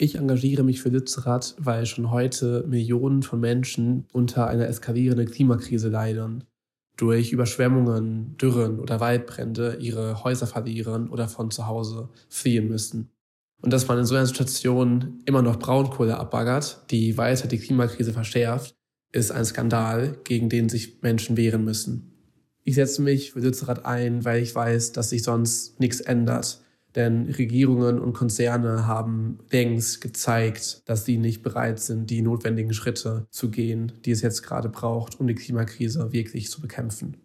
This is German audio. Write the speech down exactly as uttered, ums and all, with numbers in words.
Ich engagiere mich für Lützerath, weil schon heute Millionen von Menschen unter einer eskalierenden Klimakrise leiden, durch Überschwemmungen, Dürren oder Waldbrände ihre Häuser verlieren oder von zu Hause fliehen müssen. Und dass man in so einer Situation immer noch Braunkohle abbaggert, die weiter die Klimakrise verschärft, ist ein Skandal, gegen den sich Menschen wehren müssen. Ich setze mich für Lützerath ein, weil ich weiß, dass sich sonst nichts ändert. Denn Regierungen und Konzerne haben längst gezeigt, dass sie nicht bereit sind, die notwendigen Schritte zu gehen, die es jetzt gerade braucht, um die Klimakrise wirklich zu bekämpfen.